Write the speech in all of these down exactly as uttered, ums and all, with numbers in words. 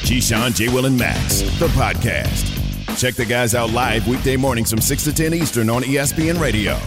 Keyshawn, J. Will, and Max, the podcast. Check the guys out live weekday mornings from six to ten Eastern on E S P N Radio.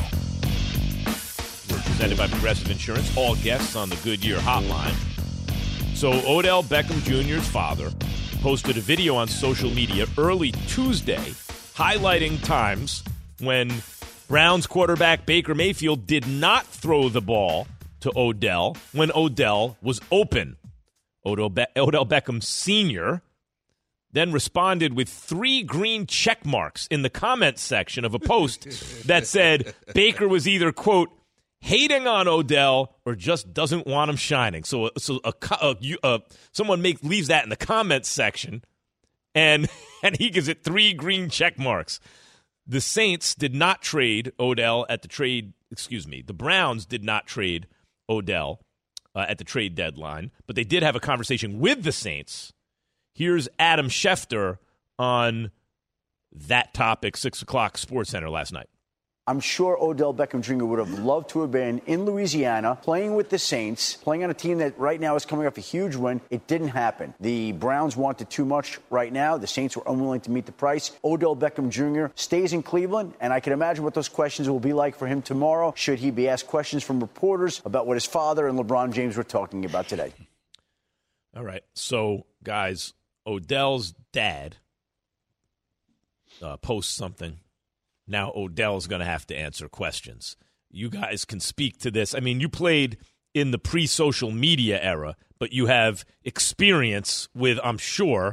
We're presented by Progressive Insurance. All guests on the Goodyear hotline. So Odell Beckham Junior's father posted a video on social media early Tuesday highlighting times when Browns quarterback Baker Mayfield did not throw the ball to Odell when Odell was open. Odell, Be- Odell Beckham Senior then responded with three green check marks in the comments section of a post that said Baker was either, quote, hating on Odell or just doesn't want him shining. So, so a, a, a, someone make leaves that in the comments section, and and he gives it three green check marks. The Saints did not trade Odell at the trade. Excuse me. The Browns did not trade Odell uh, at the trade deadline, but they did have a conversation with the Saints. Here's Adam Schefter on that topic, six o'clock Sports Center last night. I'm sure Odell Beckham Junior would have loved to have been in Louisiana playing with the Saints, playing on a team that right now is coming off a huge win. It didn't happen. The Browns wanted too much right now. The Saints were unwilling to meet the price. Odell Beckham Junior stays in Cleveland, and I can imagine what those questions will be like for him tomorrow, should he be asked questions from reporters about what his father and LeBron James were talking about today. All right. So, guys, Odell's dad uh, posts something. Now Odell's going to have to answer questions. You guys can speak to this. I mean, you played in the pre-social media era, but you have experience with, I'm sure,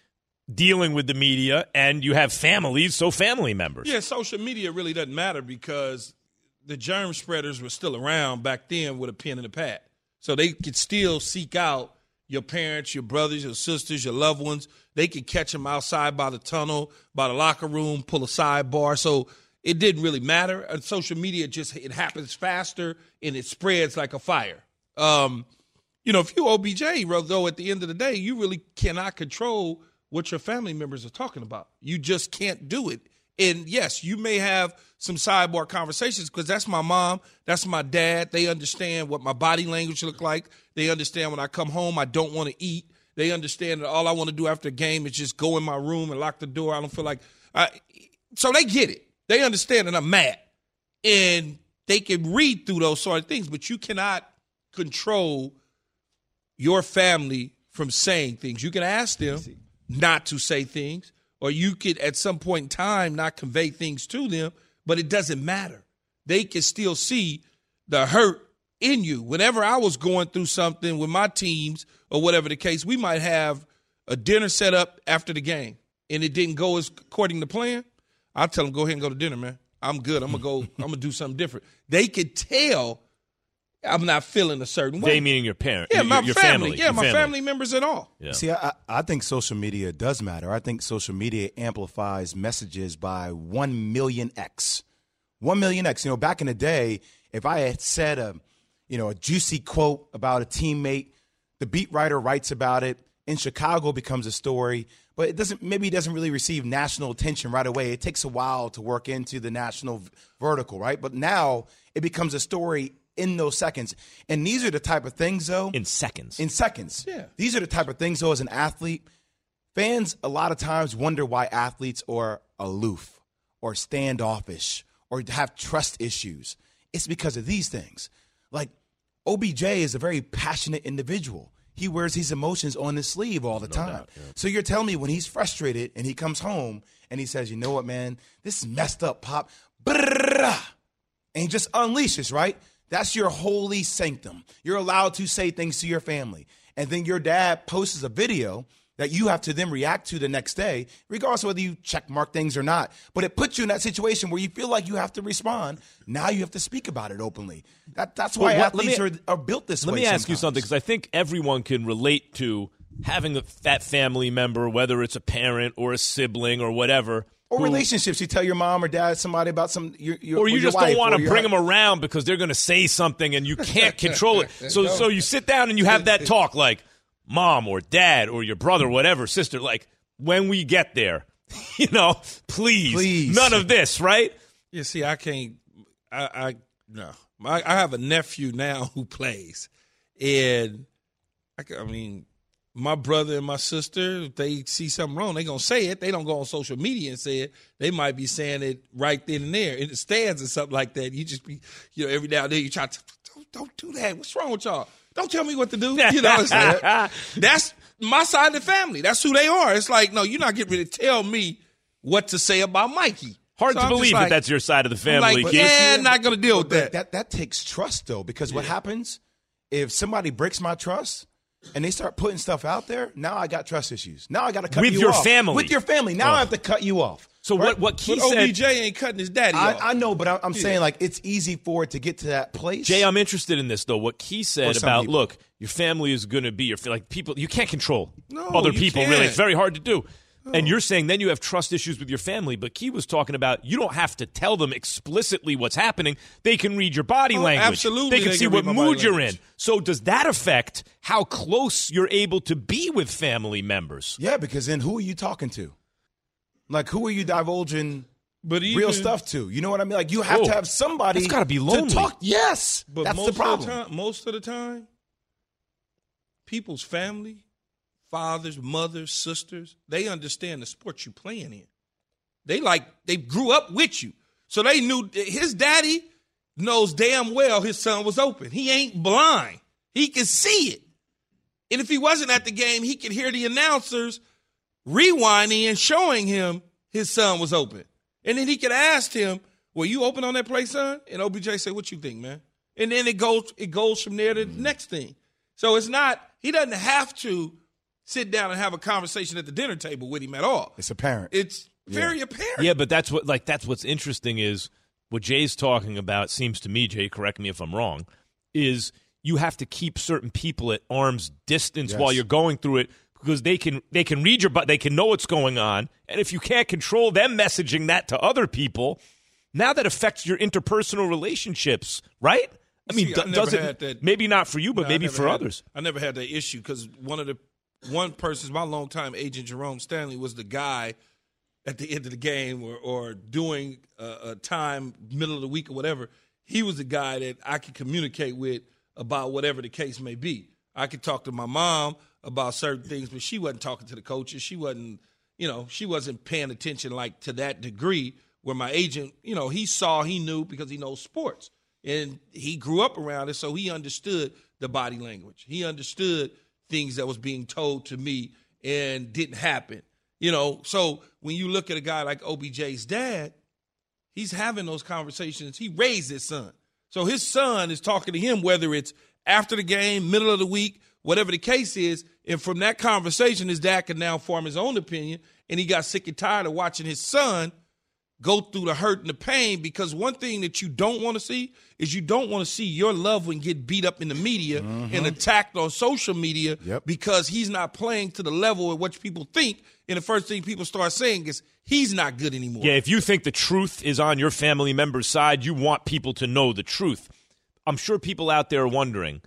dealing with the media, and you have families, so family members. Yeah, social media really doesn't matter because the germ spreaders were still around back then with a pen and a pad. So they could still seek out your parents, your brothers, your sisters, your loved ones. They could catch them outside by the tunnel, by the locker room, pull a sidebar. So it didn't really matter. And social media just, it happens faster and it spreads like a fire. Um, you know, if you O B J, though, at the end of the day, you really cannot control what your family members are talking about. You just can't do it. And, yes, you may have some sidebar conversations because that's my mom, that's my dad. They understand what my body language look like. They understand when I come home I don't want to eat. They understand that all I want to do after a game is just go in my room and lock the door. I don't feel like I, – so they get it. They understand that I'm mad. And they can read through those sort of things, but you cannot control your family from saying things. You can ask them not to say things, or you could at some point in time not convey things to them, but it doesn't matter. They can still see the hurt in you. Whenever I was going through something with my teams or whatever the case, we might have a dinner set up after the game, and it didn't go as according to plan. I'll tell them, go ahead and go to dinner, man. I'm good. I'm going to go. I'm going to do something different. They could tell I'm not feeling a certain way. They meaning your parents. Yeah, your, my your family. family. Yeah, your my family. family members and all. Yeah. See, I, I think social media does matter. I think social media amplifies messages by one million X. one million X. You know, back in the day, if I had said a, you know, a juicy quote about a teammate, the beat writer writes about it. In Chicago becomes a story, but it doesn't. Maybe it doesn't really receive national attention right away. It takes a while to work into the national v- vertical, right? But now it becomes a story in those seconds. And these are the type of things, though. In seconds. In seconds. Yeah. These are the type of things, though, as an athlete. Fans a lot of times wonder why athletes are aloof or standoffish or have trust issues. It's because of these things. Like, O B J is a very passionate individual. He wears his emotions on his sleeve all the no time. Doubt, yeah. So you're telling me when he's frustrated and he comes home and he says, you know what, man, this is messed up, Pop. And he just unleashes, right? That's your holy sanctum. You're allowed to say things to your family. And then your dad posts a video that you have to then react to the next day, regardless of whether you check mark things or not. But it puts you in that situation where you feel like you have to respond. Now you have to speak about it openly. That, that's why well, athletes me, are, are built this let way Let me ask sometimes. you something, because I think everyone can relate to having a, that family member, whether it's a parent or a sibling or whatever. Or who, relationships. You tell your mom or dad somebody about some your, your Or you your just wife don't want to bring your, them around because they're going to say something and you can't control it. So, so you sit down and you have that talk like, mom or dad or your brother, whatever, sister, like, when we get there, you know, please, please. none of this, right? Yeah, see, I can't, I, I no. I, I have a nephew now who plays, and, I, I mean, my brother and my sister, if they see something wrong, they going to say it. They don't go on social media and say it. They might be saying it right then and there in the stands or something like that. You just be, you know, every now and then you try to, don't, don't do that. What's wrong with y'all? Don't tell me what to do. You know, it's like, that's my side of the family. That's who they are. It's like, no, you're not getting ready to tell me what to say about Mikey. Hard so to I'm believe like, that that's your side of the family. Like, yeah, not going to deal with that. that. That takes trust, though, because yeah. what happens if somebody breaks my trust and they start putting stuff out there, now I got trust issues. Now I got to cut with you your off. family. With your family. Now oh. I have to cut you off. So right? what what Key but said, O B J ain't cutting his daddy I, off. I know, but I, I'm yeah. saying, like, it's easy for it to get to that place. Jay, I'm interested in this, though. What Key said about, people. look, your family is going to be your – like, people – you can't control no, other people, can't. really. It's very hard to do. No. And you're saying then you have trust issues with your family. But Key was talking about you don't have to tell them explicitly what's happening. They can read your body oh, language. Absolutely. They can they see can what mood you're language. in. So does that affect how close you're able to be with family members? Yeah, because then who are you talking to? Like, who are you divulging but even, real stuff to? You know what I mean? Like, you have oh, to have somebody that's gotta be lonely. to talk. Yes, but that's most the problem. Of the time, most of the time, people's family, fathers, mothers, sisters, they understand the sport you playing in. They like, they grew up with you. So they knew his daddy knows damn well his son was open. He ain't blind. He can see it. And if he wasn't at the game, he could hear the announcers rewinding and showing him his son was open. And then he could ask him, were you open on that play, son? And O B J said, what you think, man? And then it goes, it goes from there to the next thing. So it's not, he doesn't have to sit down and have a conversation at the dinner table with him at all. It's apparent. It's very yeah. apparent. Yeah, but that's what like that's what's interesting is what Jay's talking about, seems to me, Jay, correct me if I'm wrong, is you have to keep certain people at arm's distance yes. while you're going through it because they can they can read your butt, they can know what's going on, and if you can't control them messaging that to other people, now that affects your interpersonal relationships, right? I mean, See, d- I does it that, maybe not for you, but no, maybe for had, others. I never had that issue because one of the one person's my longtime agent, Jerome Stanley, was the guy at the end of the game or, or doing a, a time, middle of the week or whatever. He was the guy that I could communicate with about whatever the case may be. I could talk to my mom about certain things, but she wasn't talking to the coaches. She wasn't, you know, she wasn't paying attention like to that degree where my agent, you know, he saw, he knew because he knows sports. And he grew up around it, so he understood the body language. He understood things that was being told to me and didn't happen. You know, so when you look at a guy like O B J's dad, he's having those conversations. He raised his son. So his son is talking to him, whether it's after the game, middle of the week, whatever the case is. And from that conversation, his dad can now form his own opinion. And he got sick and tired of watching his son go through the hurt and the pain, because one thing that you don't want to see is you don't want to see your loved one get beat up in the media mm-hmm. and attacked on social media yep. because he's not playing to the level of what people think. And the first thing people start saying is he's not good anymore. Yeah, if you think the truth is on your family member's side, you want people to know the truth. I'm sure people out there are wondering,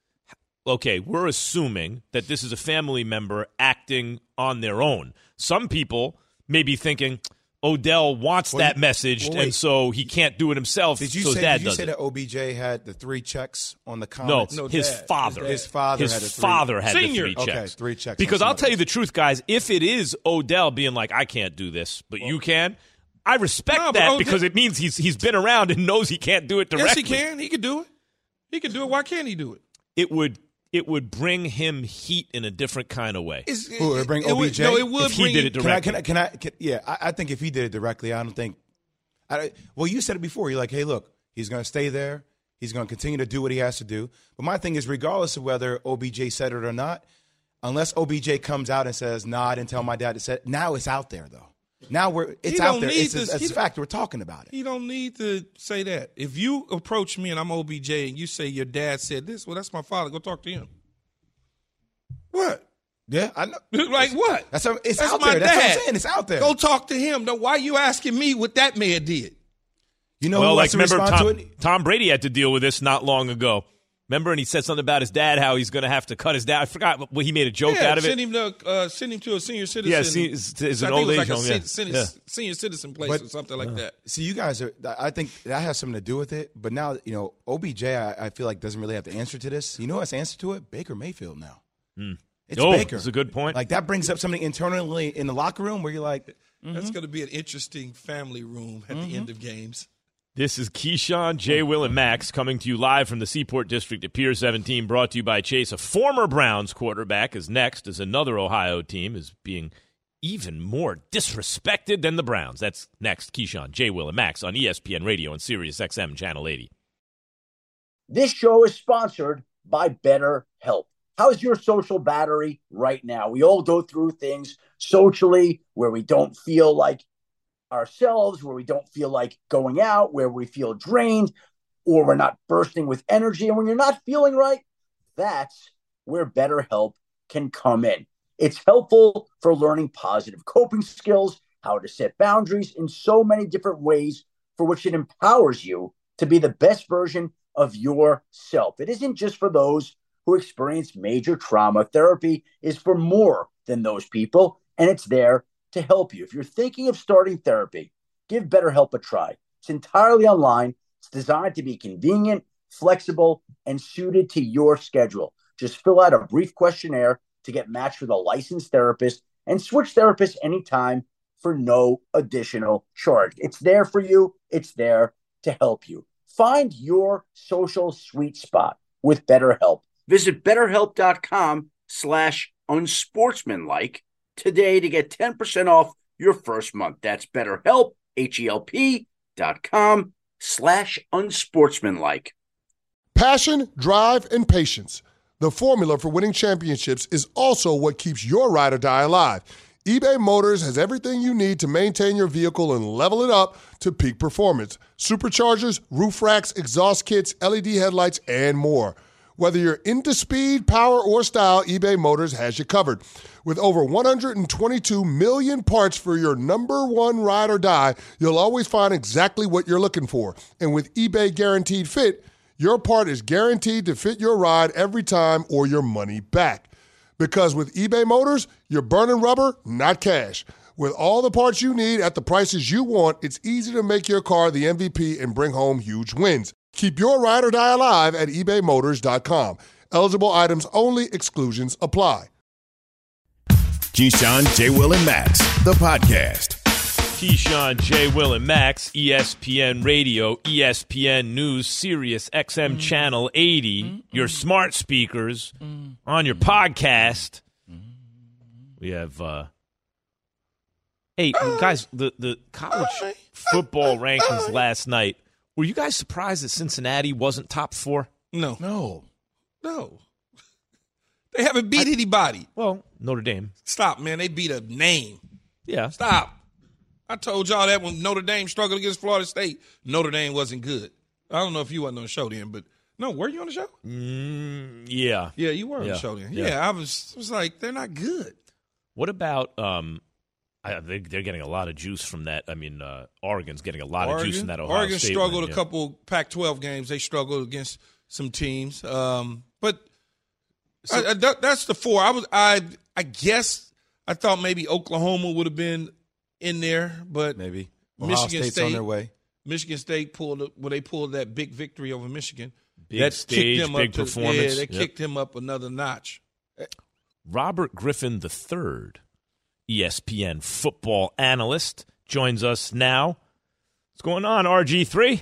okay, we're assuming that this is a family member acting on their own. Some people may be thinking, Odell wants well, that messaged, well, and so he can't do it himself. Did you so say, dad did you does say it. that O B J had the three checks on the comments? No, no his dad. father. His, his father his had the three. father had Senior. the three checks. Okay, three checks. Because I'll tell you the truth, guys. If it is Odell being like, I can't do this, but well, you can, I respect no, that Odell, because it means he's he's been around and knows he can't do it directly. Yes, he can. He can do it. He can do it. Why can't he do it? It would. It would bring him heat in a different kind of way. It's, Ooh, it would bring it O B J? Would, no, it would if he bring did it directly. Can I? Can I? Can I can, yeah, I, I think if he did it directly, I don't think. I, well, you said it before. You're like, hey, look, he's going to stay there. He's going to continue to do what he has to do. But my thing is, regardless of whether O B J said it or not, unless O B J comes out and says, "Nah, I didn't tell my dad to say it." Now it's out there, though. Now we're it's out there. It's, this, a, it's a fact. We're talking about it. He don't need to say that. If you approach me and I'm O B J and you say your dad said this, well, that's my father. Go talk to him. What? Yeah, I know. Like what? That's a, it's that's out my there. That's dad. what I'm saying. It's out there. Go talk to him. Now, why are you asking me what that man did? You know well, who like has to remember respond Tom, to it? Tom Brady had to deal with this not long ago. Remember, and he said something about his dad, how he's going to have to cut his dad. I forgot. Well, he made a joke yeah, out of send it. Him to, uh, send him to a senior citizen. Yeah, see, it's, it's an I think old it was age like home. a Yeah. senior, yeah. senior citizen place But, or something like uh, that. See, you guys are. I think that has something to do with it. But now, you know, O B J, I, I feel like doesn't really have the answer to this. You know, what's the answer to it? Baker Mayfield now. Hmm. It's oh, Baker. That's a good point. Like, that brings up something internally in the locker room where you're like, mm-hmm. That's going to be an interesting family room at mm-hmm. the end of games. This is Keyshawn, J. Will, and Max coming to you live from the Seaport District at Pier seventeen, brought to you by Chase. A former Browns quarterback is next as another Ohio team is being even more disrespected than the Browns. That's next. Keyshawn, J. Will, and Max on E S P N Radio and Sirius X M Channel eighty. This show is sponsored by BetterHelp. How's your social battery right now? We all go through things socially where we don't feel like ourselves, where we don't feel like going out, where we feel drained, or we're not bursting with energy. And when you're not feeling right, that's where BetterHelp can come in. It's helpful for learning positive coping skills, how to set boundaries in so many different ways, for which it empowers you to be the best version of yourself. It isn't just for those who experience major trauma. Therapy is for more than those people, and it's there to help you. If you're thinking of starting therapy, give BetterHelp a try. It's entirely online. It's designed to be convenient, flexible, and suited to your schedule. Just fill out a brief questionnaire to get matched with a licensed therapist and switch therapists anytime for no additional charge. It's there for you. It's there to help you. Find your social sweet spot with BetterHelp. Visit BetterHelp.com slash unsportsmanlike today to get ten percent off your first month. That's BetterHelp, H-E-L-P dot com slash unsportsmanlike. Passion, drive, and patience. The formula for winning championships is also what keeps your ride or die alive. eBay Motors has everything you need to maintain your vehicle and level it up to peak performance. Superchargers, roof racks, exhaust kits, L E D headlights, and more. Whether you're into speed, power, or style, eBay Motors has you covered. With over one hundred twenty-two million parts for your number one ride or die, you'll always find exactly what you're looking for. And with eBay Guaranteed Fit, your part is guaranteed to fit your ride every time or your money back. Because with eBay Motors, you're burning rubber, not cash. With all the parts you need at the prices you want, it's easy to make your car the M V P and bring home huge wins. Keep your ride or die alive at ebay motors dot com. Eligible items only. Exclusions apply. Keyshawn, J. Will, and Max, the podcast. Keyshawn, J. Will, and Max, E S P N Radio, E S P N News, Sirius X M mm. Channel eighty, mm-hmm. your smart speakers, mm-hmm. on your podcast. Mm-hmm. We have, uh, hey, uh, guys, the, the college uh, football uh, rankings uh, last night. Were you guys surprised that Cincinnati wasn't top four? No. No. No. They haven't beat I, anybody. Well, Notre Dame. Stop, man. They beat a name. Yeah. Stop. I told y'all that when Notre Dame struggled against Florida State, Notre Dame wasn't good. I don't know if you wasn't on the show then, but no, were you on the show? Mm, yeah. Yeah, you were on yeah. the show then. Yeah, yeah I was, was like, they're not good. What about um, – I, they, they're getting a lot of juice from that. I mean, uh, Oregon's getting a lot Oregon, of juice in that Ohio Oregon State struggled win, a yeah. couple Pac twelve games. They struggled against some teams. Um, but so, I, I, that, that's the four. I was I I guess I thought maybe Oklahoma would have been in there, but maybe Michigan Ohio State's State on their way. Michigan State pulled – well, they pulled that big victory over Michigan. Big that stage, kicked him big up to, performance. Yeah, they yep. kicked him up another notch. Robert Griffin the third, E S P N football analyst, joins us now. What's going on, R G three?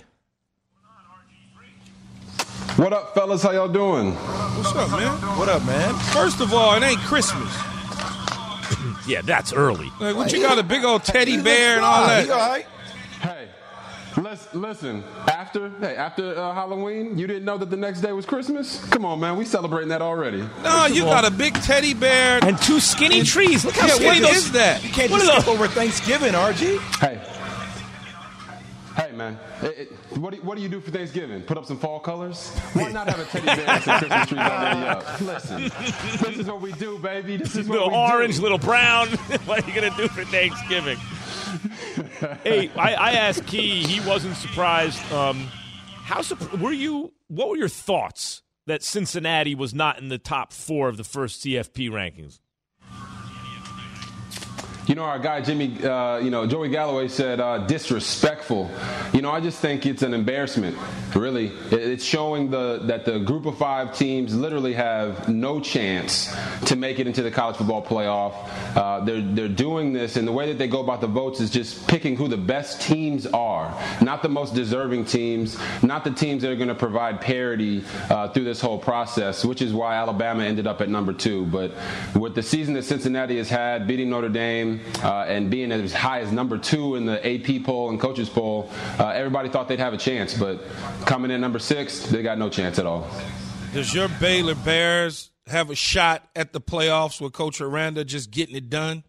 What up, fellas? How y'all doing? What's up, man? What up, man? First of all, it ain't Christmas. Yeah, that's early. Like, what you got, a big old teddy bear and all that? He all right? Hey, let's listen. After hey, after uh, Halloween, you didn't know that the next day was Christmas? Come on, man. We celebrating that already. No, you got a big teddy bear and two skinny and, trees. Look how yeah, skinny what those is that? You can't just skip over Thanksgiving, R G. Hey. Hey, man, it, it, what, do, what do you do for Thanksgiving? Put up some fall colors? Why not have a teddy bear and some Christmas trees already up? Listen, this is what we do, baby. This is what little we orange, do. Little brown. What are you going to do for Thanksgiving? Hey, I, I asked Key. He wasn't surprised. Um, how were you? What were your thoughts that Cincinnati was not in the top four of the first C F P rankings? You know, our guy Jimmy, uh, you know, Joey Galloway said uh, disrespectful. You know, I just think it's an embarrassment, really. It's showing the that the group of five teams literally have no chance to make it into the college football playoff. Uh, they're, they're doing this, and the way that they go about the votes is just picking who the best teams are, not the most deserving teams, not the teams that are going to provide parity uh, through this whole process, which is why Alabama ended up at number two. But with the season that Cincinnati has had, beating Notre Dame, Uh, and being as high as number two in the A P poll and coaches poll, uh, everybody thought they'd have a chance. But coming in number six, they got no chance at all. Does your Baylor Bears have a shot at the playoffs with Coach Aranda just getting it done?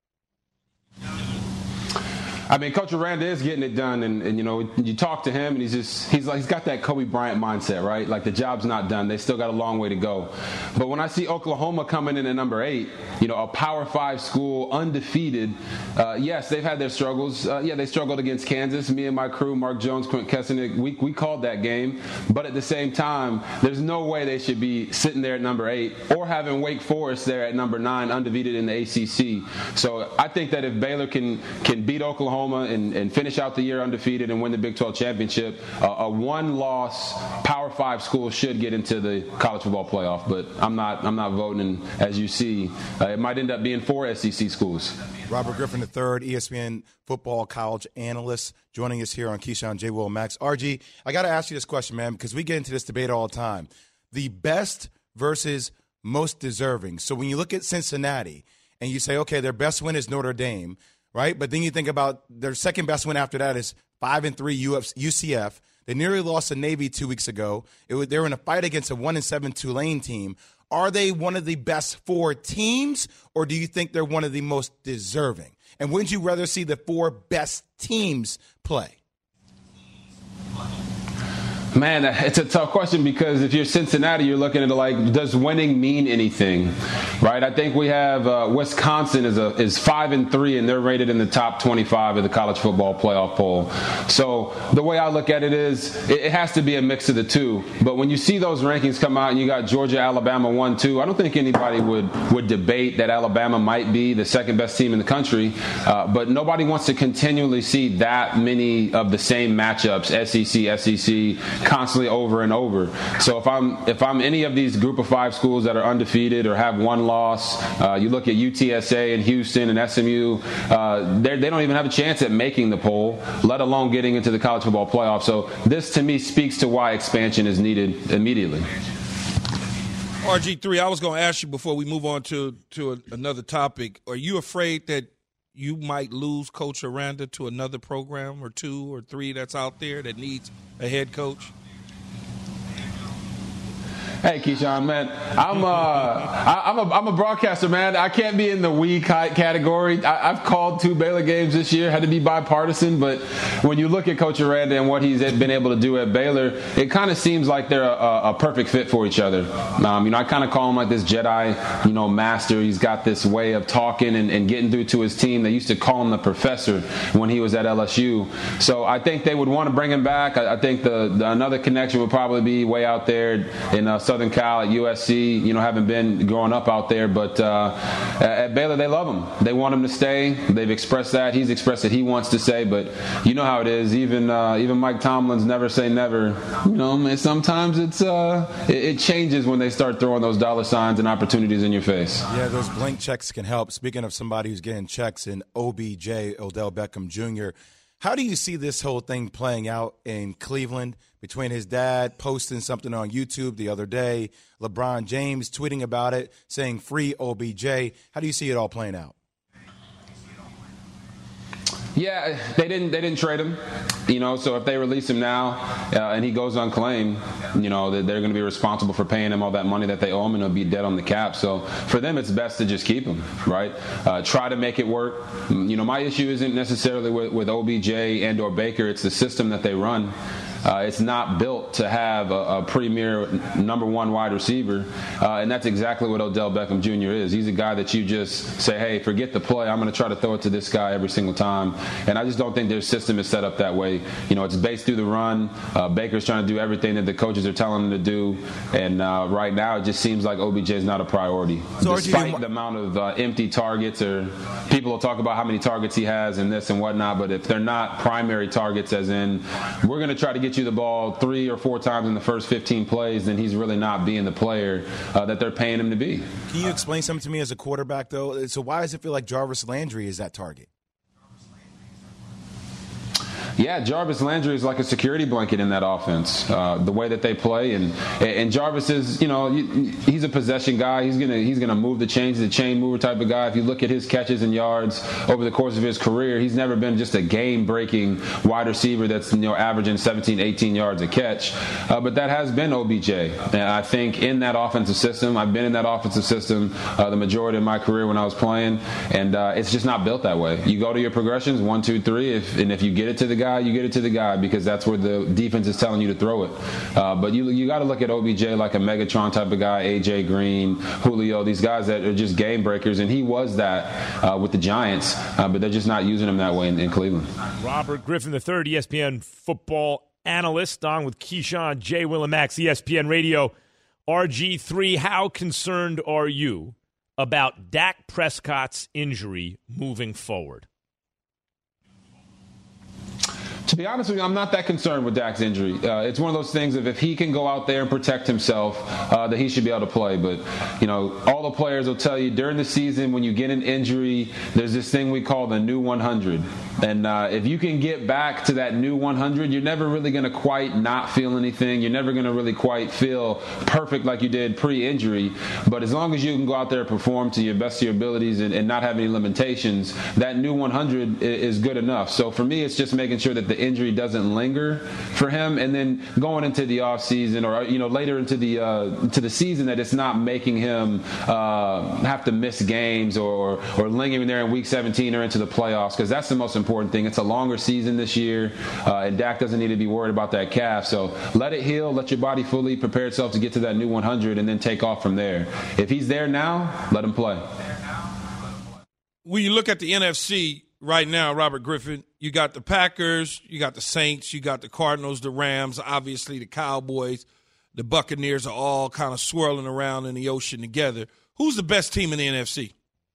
I mean, Coach Aranda is getting it done, and, and you know, you talk to him, and he's just he's like he's got that Kobe Bryant mindset, right? Like the job's not done; they still got a long way to go. But when I see Oklahoma coming in at number eight, you know, a Power Five school, undefeated. Uh, yes, they've had their struggles. Uh, yeah, they struggled against Kansas. Me and my crew, Mark Jones, Quint Kesselnick, we we called that game. But at the same time, there's no way they should be sitting there at number eight or having Wake Forest there at number nine, undefeated in the A C C. So I think that if Baylor can can beat Oklahoma And, and finish out the year undefeated and win the Big twelve championship, uh, a one-loss Power Five school should get into the college football playoff. But I'm not, I'm not voting. And as you see, uh, it might end up being four S E C schools. Robert Griffin the third, E S P N football college analyst, joining us here on Keyshawn, J. Will, Max. R G, I got to ask you this question, man, because we get into this debate all the time. The best versus most deserving. So when you look at Cincinnati and you say, okay, their best win is Notre Dame, right? But then you think about their second best win after that is five and three U C F. They nearly lost to Navy two weeks ago. It was, they were in a fight against a one and seven Tulane team. Are they one of the best four teams, or do you think they're one of the most deserving? And wouldn't you rather see the four best teams play? Man, it's a tough question because if you're Cincinnati, you're looking at it like, does winning mean anything, right? I think we have uh, Wisconsin is a is five and three, and they're rated in the top twenty-five of the college football playoff poll. So the way I look at it is, it, it has to be a mix of the two. But when you see those rankings come out, and you got Georgia, Alabama one, two, I don't think anybody would would debate that Alabama might be the second best team in the country. Uh, but nobody wants to continually see that many of the same matchups, S E C, S E C. Constantly over and over. So if I'm if I'm any of these group of five schools that are undefeated or have one loss, uh, you look at U T S A and Houston and S M U, uh, they don't even have a chance at making the poll, let alone getting into the college football playoff. So this to me speaks to why expansion is needed immediately. R G three, I was going to ask you before we move on to, to a, another topic. Are you afraid that you might lose Coach Aranda to another program or two or three that's out there that needs a head coach? Hey, Keyshawn, man, I'm uh, I, I'm a I'm a broadcaster, man. I can't be in the we category. I, I've called two Baylor games this year, had to be bipartisan. But when you look at Coach Aranda and what he's been able to do at Baylor, it kind of seems like they're a, a perfect fit for each other. Um, you know, I kind of call him like this Jedi, you know, master. He's got this way of talking and, and getting through to his team. They used to call him the professor when he was at L S U. So I think they would want to bring him back. I, I think the, the another connection would probably be way out there in uh, Southern Cal at U S C, you know, having been growing up out there. But uh, at Baylor, they love him. They want him to stay. They've expressed that. He's expressed that he wants to stay. But you know how it is. Even uh, even Mike Tomlin's never say never. You know, sometimes it's uh, it, it changes when they start throwing those dollar signs and opportunities in your face. Yeah, those blank checks can help. Speaking of somebody who's getting checks in O B J, Odell Beckham Junior, how do you see this whole thing playing out in Cleveland between his dad posting something on YouTube the other day, LeBron James tweeting about it, saying free O B J? How do you see it all playing out? Yeah, they didn't they didn't trade him, you know, so if they release him now uh, and he goes unclaimed, you know, they're, they're going to be responsible for paying him all that money that they owe him, and he'll be dead on the cap. So for them, it's best to just keep him, right? Uh, try to make it work. You know, my issue isn't necessarily with, with O B J and or Baker. It's the system that they run. Uh, it's not built to have a, a premier number one wide receiver, uh, and that's exactly what Odell Beckham Junior is. He's a guy that you just say, hey, forget the play. I'm going to try to throw it to this guy every single time. And I just don't think their system is set up that way. You know, it's based through the run. Uh, Baker's trying to do everything that the coaches are telling him to do. And uh, right now it just seems like O B J is not a priority. So despite the amount of uh, empty targets, or people will talk about how many targets he has and this and whatnot, but if they're not primary targets, as in we're going to try to get you the ball three or four times in the first fifteen plays, then he's really not being the player uh, that they're paying him to be. Can you explain something to me as a quarterback, though? So why does it feel like Jarvis Landry is that target? Yeah, Jarvis Landry is like a security blanket in that offense, uh, the way that they play. And and Jarvis is, you know, he's a possession guy. He's going to he's gonna move the chains, the chain mover type of guy. If you look at his catches and yards over the course of his career, he's never been just a game-breaking wide receiver that's, you know, averaging seventeen, eighteen yards a catch. Uh, but that has been O B J. And I think in that offensive system, I've been in that offensive system uh, the majority of my career when I was playing, and uh, it's just not built that way. You go to your progressions, one, two, three, if, and if you get it to the guy, you get it to the guy because that's where the defense is telling you to throw it. Uh, but you you got to look at O B J like a Megatron type of guy, A J Green, Julio, these guys that are just game breakers, and he was that uh, with the Giants, uh, but they're just not using him that way in, in Cleveland. Robert Griffin the third, E S P N football analyst, on with Keyshawn, J. Will, and Max, E S P N Radio. R G three, how concerned are you about Dak Prescott's injury moving forward? To be honest with you, I'm not that concerned with Dak's injury. Uh, it's one of those things of if he can go out there and protect himself, uh, that he should be able to play. But, you know, all the players will tell you during the season when you get an injury, there's this thing we call the new one hundred. And uh, if you can get back to that new one hundred, you're never really going to quite not feel anything. You're never going to really quite feel perfect like you did pre-injury. But as long as you can go out there and perform to your best of your abilities and, and not have any limitations, that new one hundred is good enough. So for me, it's just making sure that the injury doesn't linger for him, and then going into the off season or you know later into the uh, to the season, that it's not making him uh, have to miss games or or lingering there in week seventeen or into the playoffs, because that's the most important thing. It's a longer season this year, uh, and Dak doesn't need to be worried about that calf. So let it heal, let your body fully prepare itself to get to that new one hundred, and then take off from there. If he's there now, let him play. When you look at the N F C right now, Robert Griffin, you got the Packers, you got the Saints, you got the Cardinals, the Rams, obviously the Cowboys, the Buccaneers are all kind of swirling around in the ocean together. Who's the best team in the N F C?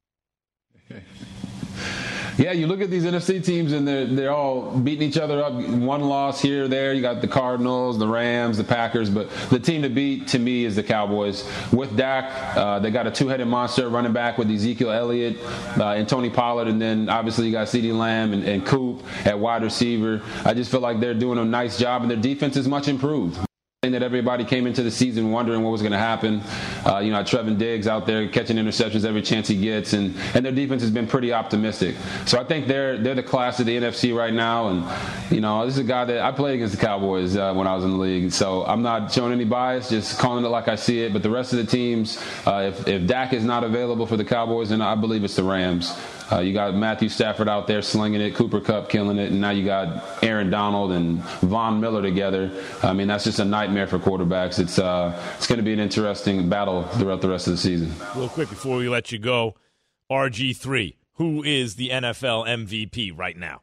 Yeah, you look at these N F C teams and they're, they're all beating each other up. One loss here or there. You got the Cardinals, the Rams, the Packers. But the team to beat, to me, is the Cowboys. With Dak, uh, they got a two-headed monster running back with Ezekiel Elliott uh, and Tony Pollard. And then, obviously, you got CeeDee Lamb and, and Coop at wide receiver. I just feel like they're doing a nice job, and their defense is much improved. That everybody came into the season wondering what was going to happen. Uh, you know, Trevin Diggs out there catching interceptions every chance he gets, and, and their defense has been pretty optimistic. So I think they're they're the class of the N F C right now. And you know, this is a guy that I played against the Cowboys uh, when I was in the league, so I'm not showing any bias, just calling it like I see it. But the rest of the teams, uh, if if Dak is not available for the Cowboys, then I believe it's the Rams. Uh, you got Matthew Stafford out there slinging it, Cooper Kupp killing it, and now you got Aaron Donald and Von Miller together. I mean, that's just a nightmare for quarterbacks. It's uh, it's going to be an interesting battle throughout the rest of the season. Real quick before we let you go, R G three, who is the N F L M V P right now?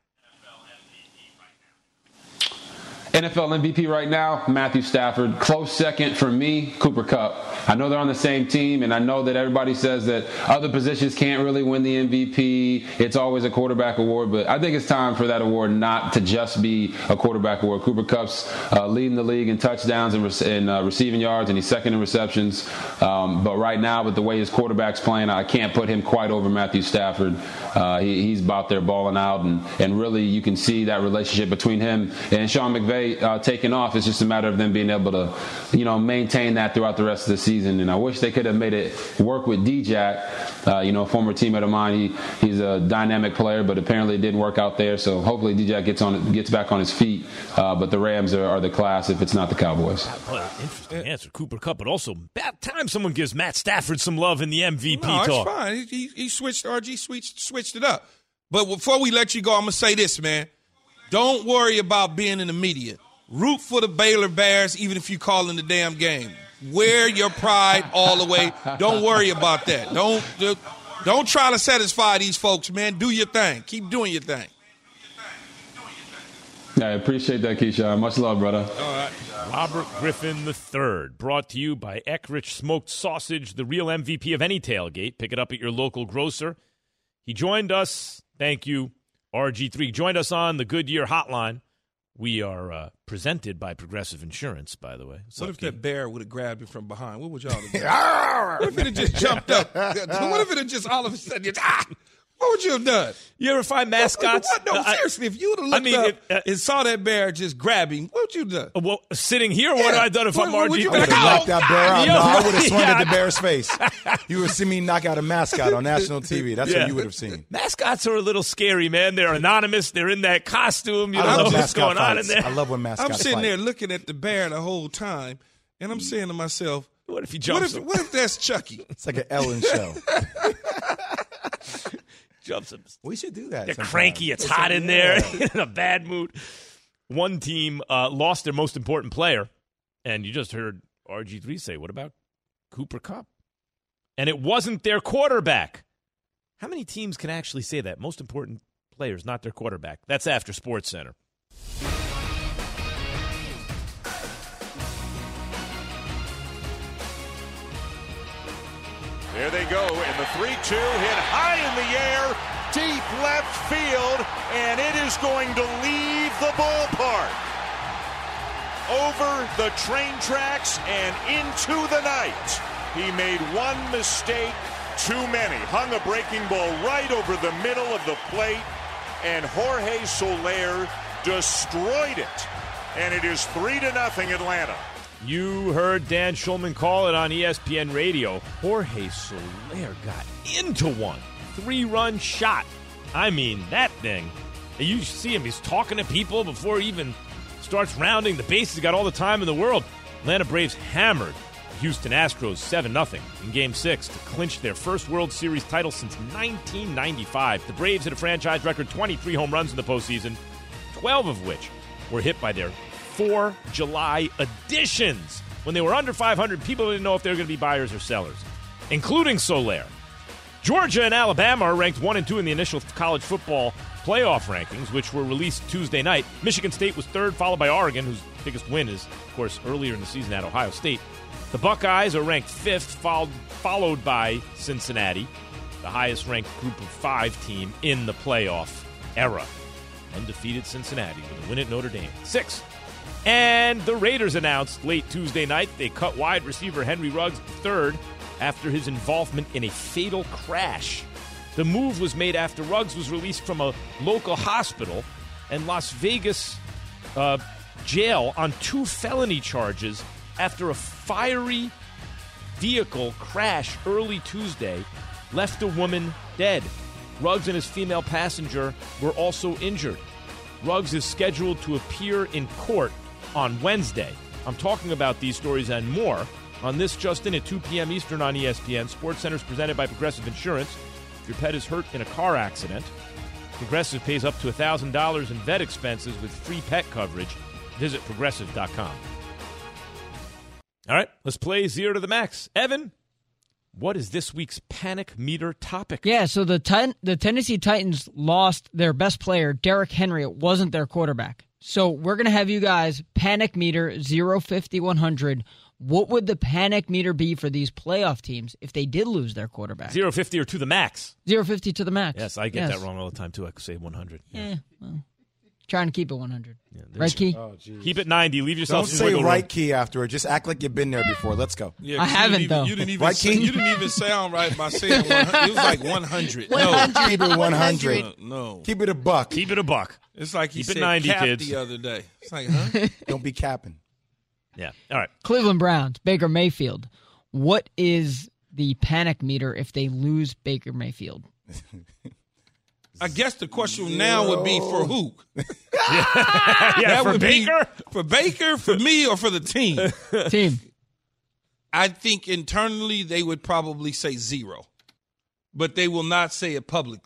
N F L M V P right now, Matthew Stafford. Close second for me, Cooper Kupp. I know they're on the same team, and I know that everybody says that other positions can't really win the M V P. It's always a quarterback award, but I think it's time for that award not to just be a quarterback award. Cooper Kupp's uh, leading the league in touchdowns and, re- and uh, receiving yards, and he's second in receptions. Um, but right now, with the way his quarterback's playing, I can't put him quite over Matthew Stafford. Uh, he, he's about there balling out, and, and really you can see that relationship between him and Sean McVay Uh, taking off. It's just a matter of them being able to, you know, maintain that throughout the rest of the season. And I wish they could have made it work with D-Jack, uh, you know, a former teammate of mine. He he's a dynamic player, but apparently it didn't work out there. So hopefully D-Jack gets on gets back on his feet. Uh, but the Rams are, are the class if it's not the Cowboys. Well, interesting answer, Cooper Kupp, but also about time someone gives Matt Stafford some love in the M V P no, talk. No, it's fine. He, he, he switched, R G switched, switched it up. But before we let you go, I'm going to say this, man. Don't worry about being in the media. root for the Baylor Bears, even if you call in the damn game. Wear your pride all the way. Don't worry about that. Don't don't try to satisfy these folks, man. Do your thing. Keep doing your thing. I appreciate that, Keyshawn. Much love, brother. All right. Robert Griffin the third, brought to you by Eckrich Smoked Sausage, the real M V P of any tailgate. Pick it up at your local grocer. He joined us. Thank you, R G three. Joined us on the Goodyear Hotline. We are uh, presented by Progressive Insurance, by the way. What's what up, if Keith? that bear would have grabbed you from behind? What would y'all have done? What if it had just jumped up? What if it had just all of a sudden, just, ah! What would you have done? You ever find mascots? What? No, Uh, seriously, if you would have looked I mean, up if, uh, and saw that bear just grabbing, what would you have done? Well, sitting here, what Yeah. would I have done if What- I'm what R G would three? you I would Like, have knocked that bear out. Yo, No, I would have swung yeah. at the bear's face. You would see me knock out a mascot on national T V. That's Yeah. what you would have seen. Mascots are a little scary, man. They're anonymous. They're in that costume. You I don't know love what's mascot going on in fights. there. I love when mascots I'm sitting fight. there looking at the bear the whole time, and I'm saying to myself, What if he what jumps if, him? what if that's Chucky? It's like an Ellen show. Jumps him. We should do that. They're sometime. cranky. It's hot in there. In a bad mood. One team uh, lost their most important player, and you just heard R G three say, what about Cooper Kupp? And it wasn't their quarterback. How many teams can actually say that? Most important players, not their quarterback. That's after Sports Center. There they go, and the three two hit high in the air, deep left field, and it is going to leave the ballpark. Over the train tracks and into the night. He made one mistake too many. Hung a breaking ball right over the middle of the plate, and Jorge Soler destroyed it. And it is three to nothing Atlanta. You heard Dan Schulman call it on E S P N Radio. Jorge Soler got into one. Three-run shot. I mean, that thing. You see him. He's talking to people before he even starts rounding the bases. He's got all the time in the world. Atlanta Braves hammered Houston Astros seven nothing in Game six to clinch their first World Series title since nineteen ninety-five. The Braves hit a franchise record twenty-three home runs in the postseason, twelve of which were hit by their four July additions. When they were under five hundred, people didn't know if they were going to be buyers or sellers, including Soler. Georgia and Alabama are ranked one and two in the initial college football playoff rankings, which were released Tuesday night. Michigan State was third, followed by Oregon, whose biggest win is, of course, earlier in the season at Ohio State. The Buckeyes are ranked fifth, followed, followed by Cincinnati, the highest-ranked group of five team in the playoff era. Undefeated Cincinnati with a win at Notre Dame. Sixth. And the Raiders announced late Tuesday night they cut wide receiver Henry Ruggs third after his involvement in a fatal crash. The move was made after Ruggs was released from a local hospital and Las Vegas uh, jail on two felony charges after a fiery vehicle crash early Tuesday left a woman dead. Ruggs and his female passenger were also injured. Ruggs is scheduled to appear in court on Wednesday. I'm talking about these stories and more on This Just In at two p.m. Eastern on E S P N. SportsCenter is presented by Progressive Insurance. If your pet is hurt in a car accident, Progressive pays up to one thousand dollars in vet expenses with free pet coverage. Visit Progressive dot com. All right, let's play Zero to the Max. Evan, what is this week's panic meter topic? Yeah, so the Titan, the Tennessee Titans lost their best player, Derrick Henry. It wasn't their quarterback. So we're going to have you guys panic meter zero, fifty, one hundred. What would the panic meter be for these playoff teams if they did lose their quarterback? Zero fifty or to the max? Zero fifty to the max. Yes, I get Yes. that wrong all the time, too. I could say one hundred. Yeah. Eh, well, trying to keep it one hundred. Yeah, Right, Key? Oh, geez. Keep it ninety. Leave yourself Don't some say wiggle room. right key afterward. Just act like you've been there before. Let's go. Yeah, I 'cause you haven't, didn't even, though. You didn't even Right, say, King? you didn't even sound right by saying one hundred. It was like one hundred. No, Keep it one hundred. no, no. Keep it a buck. Keep it a buck. It's like he Keep it said ninety, cap kids. the other day. It's like, huh? Don't be capping. Yeah. All right. Cleveland Browns, Baker Mayfield. What is the panic meter if they lose Baker Mayfield? I guess the question now would be for who? yeah, That for would be Baker? for Baker, for me, or for the team? Team. I think internally they would probably say zero, but they will not say it publicly.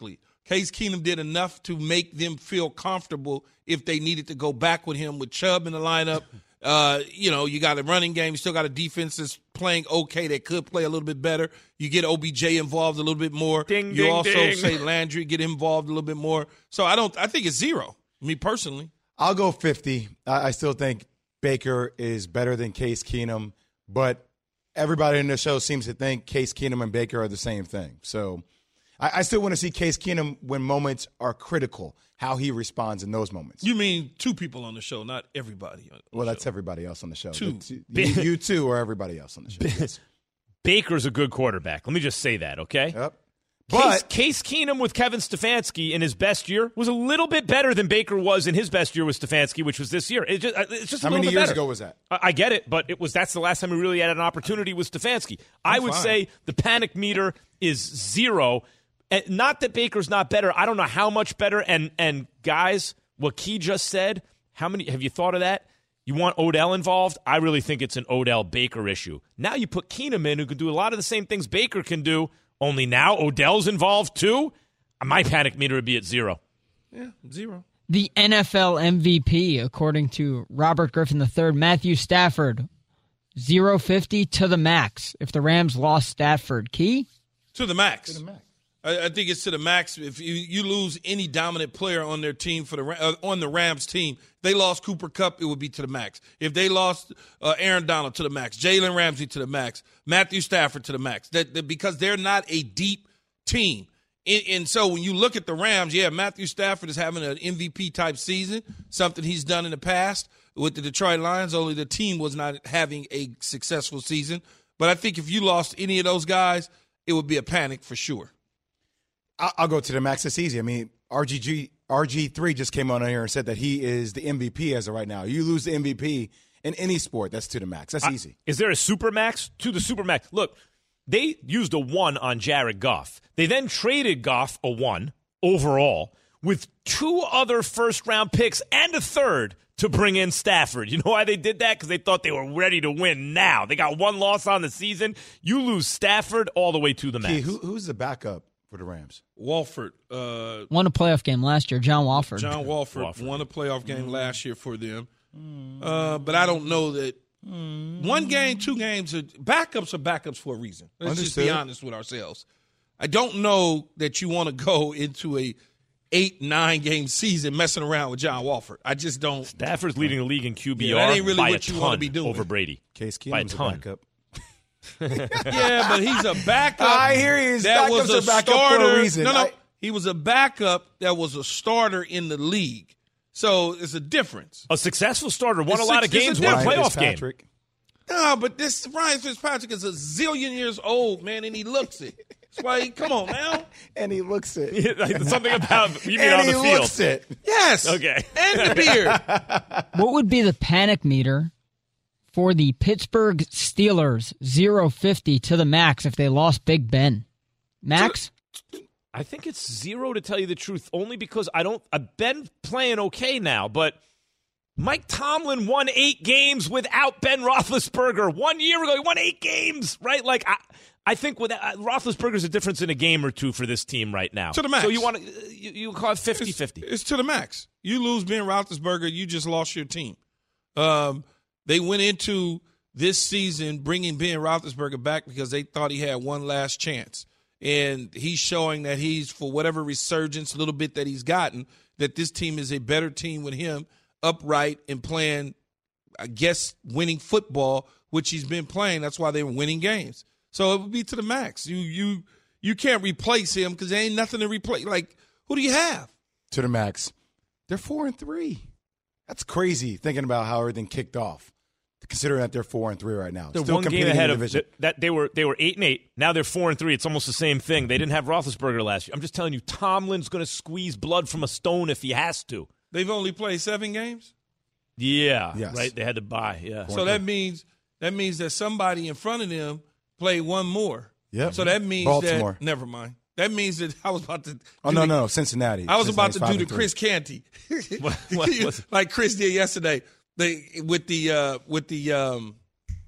Case Keenum did enough to make them feel comfortable if they needed to go back with him with Chubb in the lineup. Uh, you know, you got a running game. You still got a defense that's playing okay that could play a little bit better. You get O B J involved a little bit more. Ding, you ding, also ding. say Landry get involved a little bit more. So I don't. I think it's zero. Me personally, I'll go fifty. I, I still think Baker is better than Case Keenum, but everybody in the show seems to think Case Keenum and Baker are the same thing. So I, I still want to see Case Keenum when moments are critical, how he responds in those moments. you mean two people on the show, not everybody. On the well, show. that's everybody else on the show. Two. You, you two or everybody else on the show. Yes. Baker's a good quarterback. Let me just say that, okay? Yep. Case, But Case Keenum with Kevin Stefanski in his best year was a little bit better than Baker was in his best year with Stefanski, which was this year. It just, it's just a how little many bit years better. ago was that? I, I get it, but it was that's the last time we really had an opportunity with Stefanski. I would fine. say the panic meter is zero. And not that Baker's not better. I don't know how much better. And and guys, what Key just said, how many have you thought of that? You want Odell involved? I really think it's an Odell-Baker issue. Now you put Keenum in, who can do a lot of the same things Baker can do, only now Odell's involved too. My panic meter would be at zero. Yeah, zero. The N F L M V P, according to Robert Griffin the third, Matthew Stafford, zero fifty to the max. If the Rams lost Stafford, Key? To the max. To the max. I, I think it's to the max. If you, you lose any dominant player on their team for the uh, on the Rams team, they lost Cooper Kupp, it would be to the max. If they lost uh, Aaron Donald, to the max. Jalen Ramsey to the max. Matthew Stafford to the max. That, that because they're not a deep team. And, and so when you look at the Rams, yeah, Matthew Stafford is having an M V P type season, something he's done in the past with the Detroit Lions. Only the team was not having a successful season. But I think if you lost any of those guys, it would be a panic for sure. I'll go to the max. It's easy. I mean, R G G, R G three just came on here and said that he is the M V P as of right now. You lose the M V P in any sport, that's to the max. That's I, easy. Is there a super max? To the super max. Look, they used a one on Jared Goff. They then traded Goff a one overall with two other first-round picks and a third to bring in Stafford. You know why they did that? Because they thought they were ready to win now. They got one loss on the season. You lose Stafford all the way to the max. Key, who, who's the backup for the Rams? Walford. Uh, Won a playoff game last year, John Walford. John Walford, Walford. won a playoff game mm. last year for them. Mm. Uh, but I don't know that mm. one game, two games, are, backups are backups for a reason. Let's Understood. just be honest with ourselves. I don't know that you want to go into a eight, nine game season messing around with John Walford. I just don't. Stafford's leading the league in Q B R yeah, that ain't really by what a you ton want to be doing over Brady. Case by a Keenum's a ton. backup. Yeah, but he's a backup. I hear you. His That was backups a are backup starter. for a reason. No, no. I- He was a backup that was a starter in the league. So it's a difference. A successful starter, won It's a lot six- of it's a games, won a Ryan playoff game. Fitzpatrick. No, but this Ryan Fitzpatrick is a zillion years old, man, and he looks it. That's why, he, come on now. And he looks it. Something about you mean and on he the field. looks it. Yes. Okay. And the beard. What would be the panic meter for the Pittsburgh Steelers, zero fifty to the max if they lost Big Ben? Max? I think it's zero to tell you the truth, only because I don't. I've been playing okay now, but Mike Tomlin won eight games without Ben Roethlisberger one year ago. He won eight games, right? Like I, I think with uh, Roethlisberger's a difference in a game or two for this team right now. To the max. So you want to you, you call it fifty-fifty. It's, it's to the max. You lose Ben Roethlisberger, you just lost your team. Um, they went into this season bringing Ben Roethlisberger back because they thought he had one last chance. And he's showing that he's, for whatever resurgence, a little bit that he's gotten, that this team is a better team with him upright and playing, I guess, winning football, which he's been playing. That's why they were winning games. So it would be to the max. You you you can't replace him because there ain't nothing to replace. Like, who do you have? To the max. They're four and three. That's crazy thinking about how everything kicked off. Considering that they're four and three right now, They're still one game competing ahead in the of division. th- that. They were they were eight and eight. Now they're four and three. It's almost the same thing. They didn't have Roethlisberger last year. I'm just telling you, Tomlin's going to squeeze blood from a stone if he has to. They've only played seven games. Yeah, Yes. right. They had to buy. Yeah. So that means that means that somebody in front of them played one more. Yep. So that means Baltimore. that never mind. That means that I was about to. Oh, do no, the- no, no, Cincinnati. I was about to Cincinnati's do five the and Chris Canty, What- what was it? like Chris did yesterday. They with the uh, with the um,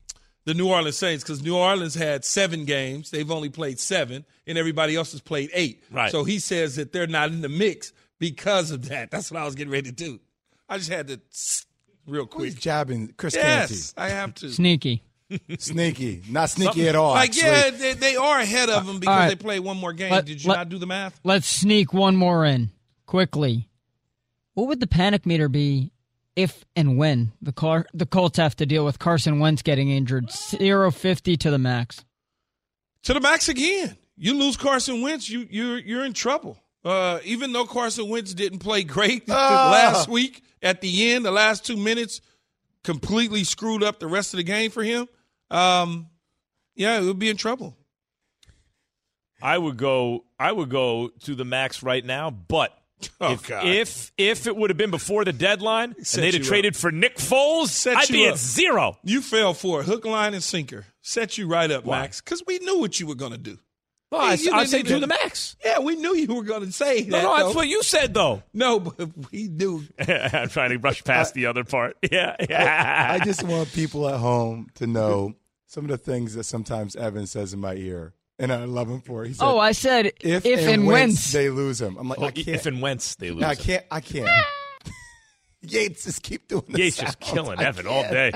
the New Orleans Saints, because New Orleans had seven games. They've only played seven, and everybody else has played eight. Right. So he says that they're not in the mix because of that. That's what I was getting ready to do. I just had to real quick. He's jabbing Chris Yes, Canty. I have to. Sneaky. Sneaky. Not sneaky at all, Like, actually. yeah, they, they are ahead of them because right. they played one more game. Let- Did you let- not do the math? Let's sneak one more in quickly. What would the panic meter be if and when the Car- the Colts have to deal with Carson Wentz getting injured? zero fifty to the max. To the max again. You lose Carson Wentz, you, you're, you're in trouble. Uh, even though Carson Wentz didn't play great last week, at the end, the last two minutes completely screwed up the rest of the game for him. Um, yeah, it would be in trouble. I would go. I would go to the max right now, but Oh, if, God. if if it would have been before the deadline and Set they'd have you traded up. for Nick Foles, Set I'd you be up. at zero. You fell for it. Hook, line, and sinker. Set you right up, Why? Max, because we knew what you were going to do. Well, Hey, I, you I didn't say even- to the max. Yeah, we knew you were going to say No, that. no, that's though. what you said, though. No, but we knew. I'm trying to brush past the other part. Yeah, yeah. I just want people at home to know some of the things that sometimes Evan says in my ear, and I love him for it. He said, Oh, I said if, if, and and when Wentz. they lose him. I'm like, Oh, I can't. if and Wentz they lose. I him. can't. I can't. Yates just keep doing this. Yates just killing Evan all day.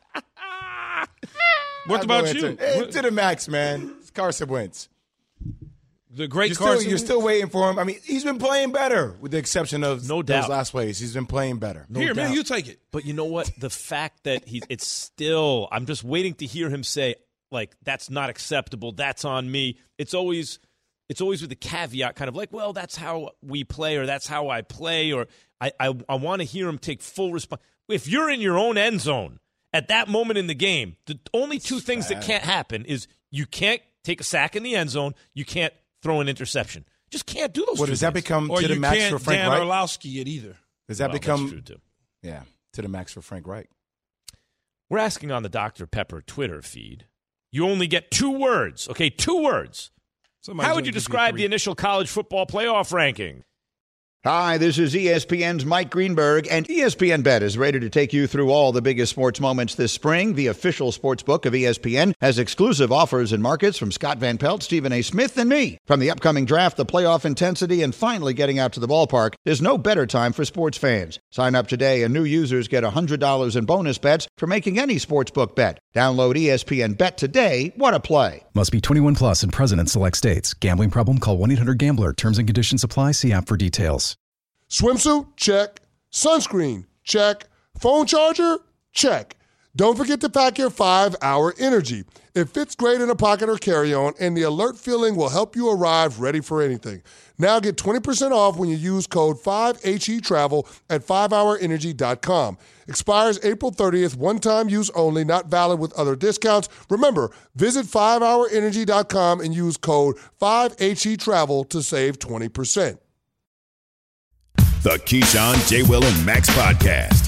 What about you? To, to the max, man. It's Carson Wentz. The great You're, Carson still, you're still waiting for him. I mean, he's been playing better, with the exception of No those doubt. last plays. He's been playing better. No Here, man, doubt. you take it. But you know what? The fact that he's it's still I'm just waiting to hear him say, like, that's not acceptable, that's on me. It's always it's always with the caveat, kind of like, well, that's how we play, or that's how I play, or I I, I want to hear him take full response. If you're in your own end zone at that moment in the game, the only two things that can't happen is you can't take a sack in the end zone, you can't throw an interception. Just can't do those What two does that things. become Or to the you max can't for Frank Dan Reich? Orlowski it either. Does that Well, that's become true, too. yeah to the max for Frank Reich? We're asking on the Doctor Pepper Twitter feed. You only get two words. Okay, two words. Somebody's How would gonna you give describe three. the initial college football playoff ranking? Hi, this is E S P N's Mike Greenberg, and E S P N Bet is ready to take you through all the biggest sports moments this spring. The official sports book of E S P N has exclusive offers and markets from Scott Van Pelt, Stephen A. Smith, and me. From the upcoming draft, the playoff intensity, and finally getting out to the ballpark, there's no better time for sports fans. Sign up today, and new users get one hundred dollars in bonus bets for making any sportsbook bet. Download E S P N Bet today. What a play. Must be twenty-one plus and present in select states. Gambling problem? Call one eight hundred gambler. Terms and conditions apply. See app for details. Swimsuit? Check. Sunscreen? Check. Phone charger? Check. Don't forget to pack your five hour Energy. It fits great in a pocket or carry-on, and the alert feeling will help you arrive ready for anything. Now get twenty percent off when you use code five H E Travel at five hour energy dot com. Expires April thirtieth, one-time use only, not valid with other discounts. Remember, visit five hour energy dot com and use code five H E Travel to save twenty percent. The Keyshawn, J. Will, and Max podcast.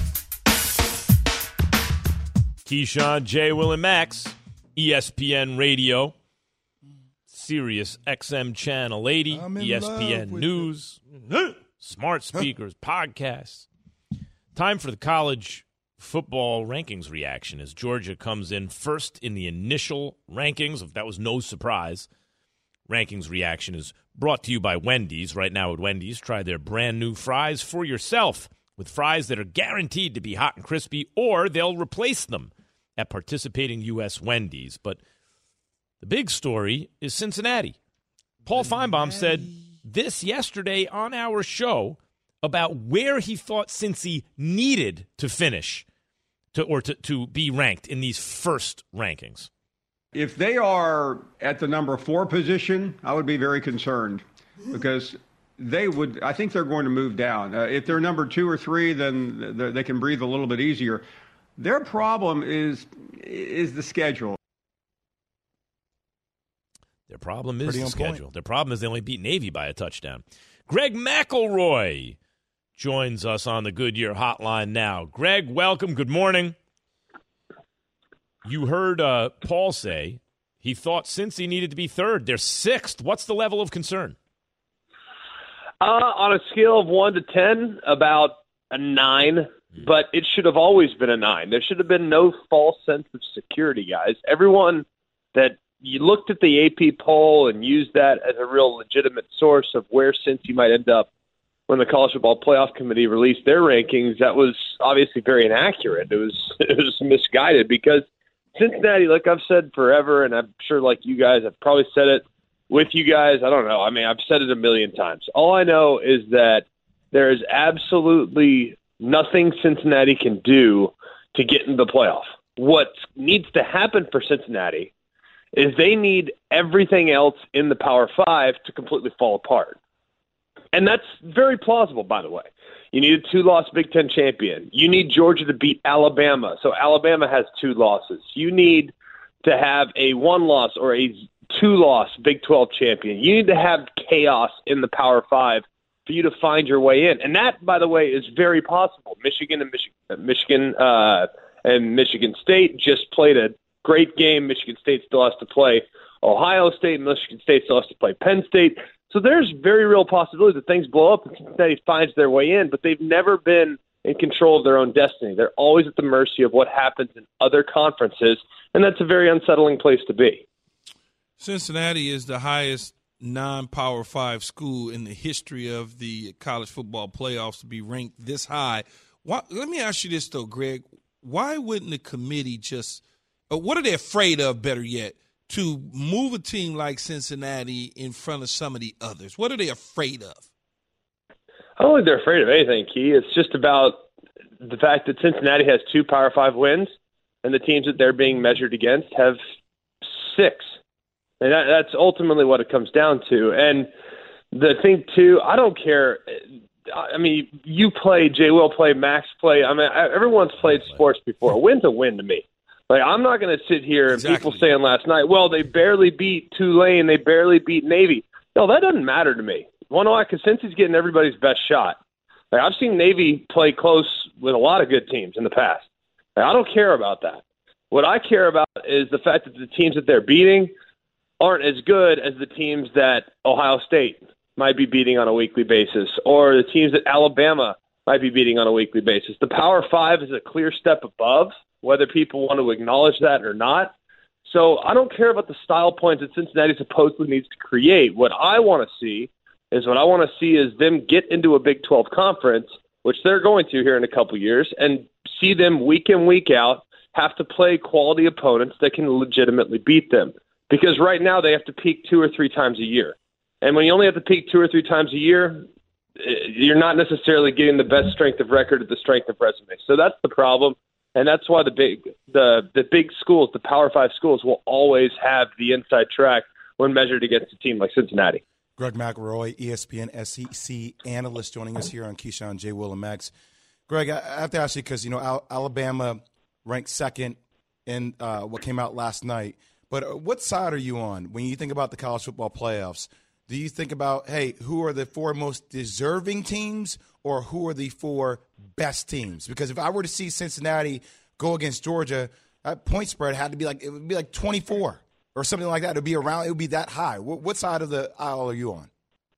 Keyshawn, J. Will, and Max, E S P N Radio, Sirius X M Channel eighty, I'm in E S P N love with News, smart speakers, podcasts. Time for the college football rankings reaction as Georgia comes in first in the initial rankings. That was no surprise. Rankings reaction is brought to you by Wendy's. Right now at Wendy's, try their brand new fries for yourself with fries that are guaranteed to be hot and crispy, or they'll replace them at participating U S Wendy's. But the big story is Cincinnati. Paul Feinbaum said this yesterday on our show about where he thought Cincy needed to finish to or to, to be ranked in these first rankings. If they are at the number four position, I would be very concerned because they would, I think they're going to move down. Uh, if they're number two or three, then th- they can breathe a little bit easier. Their problem is is the schedule. Their problem is Pretty the on schedule. point. Their problem is they only beat Navy by a touchdown. Greg McElroy joins us on the Goodyear Hotline now. Greg, welcome. Good morning. You heard uh, Paul say he thought Cincy needed to be third. They're sixth. What's the level of concern? Uh, on a scale of one to ten, about a nine. but it should have always been a nine. There should have been no false sense of security, guys. Everyone that you looked at the A P poll and used that as a real legitimate source of where Cincy might end up when the College Football Playoff Committee released their rankings, that was obviously very inaccurate. It was it was misguided because Cincinnati, like I've said forever, and I'm sure like you guys, I've probably said it with you guys. I don't know. I mean, I've said it a million times. All I know is that there is absolutely nothing Cincinnati can do to get into the playoff. What needs to happen for Cincinnati is they need everything else in the Power Five to completely fall apart. And that's very plausible, by the way. You need a two-loss Big Ten champion. You need Georgia to beat Alabama, so Alabama has two losses. You need to have a one-loss or a two-loss Big twelve champion. You need to have chaos in the Power Five for you to find your way in. And that, by the way, is very possible. Michigan and Michi- Michigan uh, and Michigan State just played a great game. Michigan State still has to play Ohio State. Michigan State still has to play Penn State. So there's very real possibility that things blow up and Cincinnati finds their way in, but they've never been in control of their own destiny. They're always at the mercy of what happens in other conferences, and that's a very unsettling place to be. Cincinnati is the highest non-Power Five school in the history of the college football playoffs to be ranked this high. Why, let me ask you this, though, Greg. Why wouldn't the committee just – what are they afraid of, better yet, to move a team like Cincinnati in front of some of the others? What are they afraid of? I don't think they're afraid of anything, Key. It's just about the fact that Cincinnati has two Power Five wins, and the teams that they're being measured against have six. And that, that's ultimately what it comes down to. And the thing, too, I don't care. I mean, you play, Jay Will play, Max play. I mean, everyone's played sports before. A win's a win to me. Like, I'm not going to sit here and Exactly. people saying last night, well, they barely beat Tulane, they barely beat Navy. No, that doesn't matter to me. One why? Because since he's getting everybody's best shot. Like, I've seen Navy play close with a lot of good teams in the past. Like, I don't care about that. What I care about is the fact that the teams that they're beating aren't as good as the teams that Ohio State might be beating on a weekly basis, or the teams that Alabama might be beating on a weekly basis. The Power Five is a clear step above, whether people want to acknowledge that or not. So I don't care about the style points that Cincinnati supposedly needs to create. What I want to see is what I want to see is them get into a Big twelve conference, which they're going to here in a couple years, and see them week in, week out have to play quality opponents that can legitimately beat them. Because right now they have to peak two or three times a year. And when you only have to peak two or three times a year, you're not necessarily getting the best strength of record at the strength of resume. So that's the problem. And that's why the big the, the big schools, the Power Five schools, will always have the inside track when measured against a team like Cincinnati. Greg McElroy, E S P N S E C analyst, joining us here on Keyshawn, J. Will, and Max. Greg, I have to ask you because, you know, Al- Alabama ranked second in uh, what came out last night. But what side are you on when you think about the college football playoffs? Do you think about, hey, who are the four most deserving teams or who are the four best teams? Because if I were to see Cincinnati go against Georgia, that point spread had to be like, it would be like twenty-four or something like that. It would be around, it would be that high. What, what side of the aisle are you on?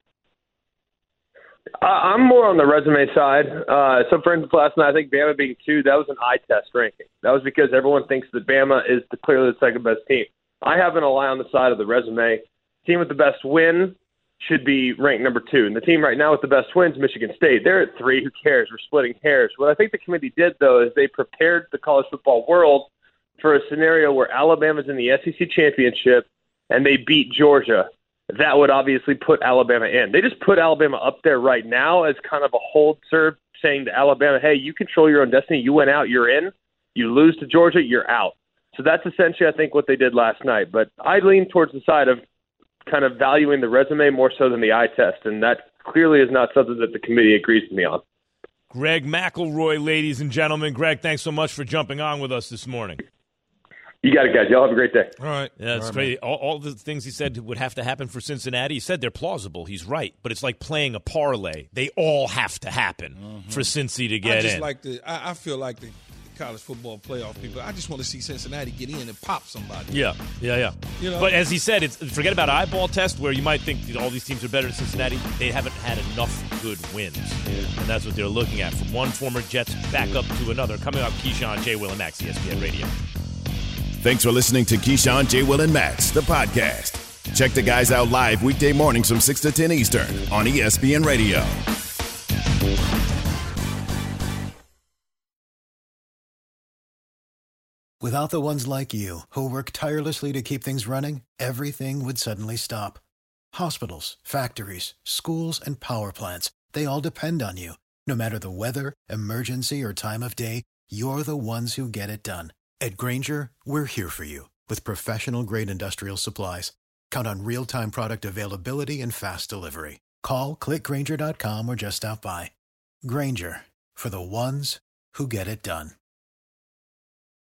I'm more on the resume side. Uh, so, for instance, last night, I think Bama being two, that was an eye test ranking. That was because everyone thinks that Bama is the, clearly the second best team. I happen to lie on the side of the resume. Team with the best win should be ranked number two. And the team right now with the best win is Michigan State. They're at three. Who cares? We're splitting hairs. What I think the committee did, though, is they prepared the college football world for a scenario where Alabama's in the S E C championship and they beat Georgia. That would obviously put Alabama in. They just put Alabama up there right now as kind of a hold serve, saying to Alabama, hey, you control your own destiny. You went out, you're in. You lose to Georgia, you're out. So that's essentially, I think, what they did last night. But I lean towards the side of kind of valuing the resume more so than the eye test, and that clearly is not something that the committee agrees with me on. Greg McElroy, ladies and gentlemen. Greg, thanks so much for jumping on with us this morning. You got it, guys. Y'all have a great day. All right. Yeah, that's all right, great. All, all the things he said would have to happen for Cincinnati, he said they're plausible. He's right. But it's like playing a parlay. They all have to happen mm-hmm. for Cincy to get I just in. Like the, I, I feel like the college football playoff people. I just want to see Cincinnati get in and pop somebody. Yeah, yeah, yeah. You know? But as he said, it's forget about eyeball test where you might think all these teams are better than Cincinnati. They haven't had enough good wins, yeah. and that's what they're looking at. From one former Jets back up to another. Coming up, Keyshawn, J. Will, and Max, E S P N Radio. Thanks for listening to Keyshawn, J. Will, and Max, the podcast. Check the guys out live weekday mornings from six to ten Eastern on E S P N Radio. Without the ones like you, who work tirelessly to keep things running, everything would suddenly stop. Hospitals, factories, schools, and power plants, they all depend on you. No matter the weather, emergency, or time of day, you're the ones who get it done. At Grainger, we're here for you with professional-grade industrial supplies. Count on real-time product availability and fast delivery. Call, click Grainger dot com, or just stop by. Grainger, for the ones who get it done.